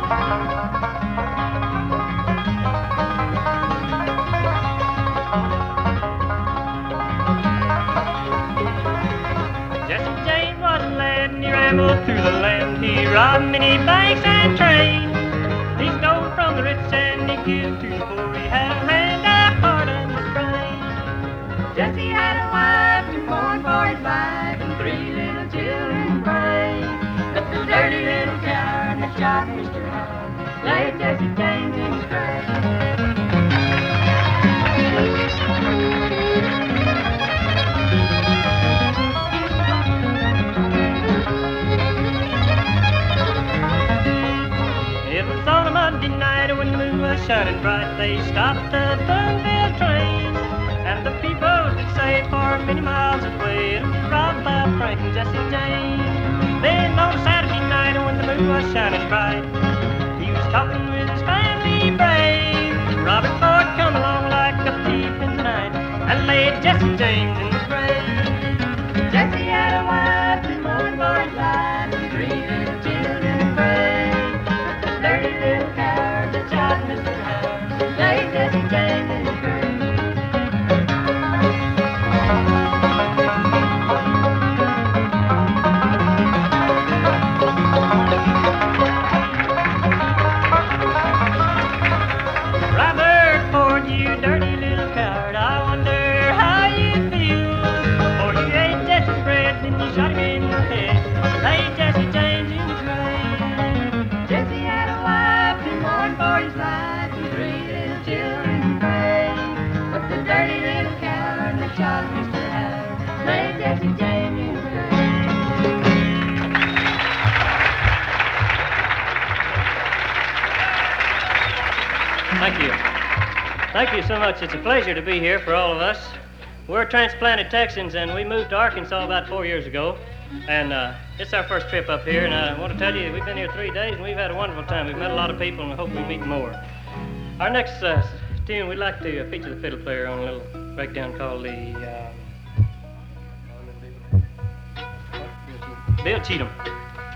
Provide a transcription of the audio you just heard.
Jesse James was a lad and he rambled through the land. He robbed many banks and trains. He stole from the rich and he gave to the poor. He had a hand, a heart, and a brain. Jesse had a wife to mourn for his life and 3 little children pray. But the dirty little coward that shot Mr. Hyde laid Jesse James in his grave. It was on a Monday night when the moon was shining bright. They stopped the Boonville train, and the people could say for many miles away it was robbed by Frank and Jesse James. Then on a Saturday night when the moon was shining bright, he was talking with his family brave. Robert Ford come along like a thief in the night and laid Jesse James in the grave. Jesse had a wife to mourn for his life and 3 little children to pray. Dirty little coward that shot Mr. Howard laid Jesse James in his grave. Robert Ford, you dirty little coward, I wonder how you feel. For you ate Jesse's bread and you shot him in the head, laid Jesse James in the grave. Jesse had a wife to mourn for his life and 3 little children to pray. But the dirty little coward that shot Mr. Howard laid Jesse James in his grave. Thank you. Thank you so much. It's a pleasure to be here for all of us. We're transplanted Texans, and we moved to Arkansas about 4 years ago. And it's our first trip up here, and I want to tell you we've been here 3 days, and we've had a wonderful time. We've met a lot of people, and we hope we meet more. Our next tune, we'd like to feature the fiddle player on a little breakdown called the Bill Cheatham.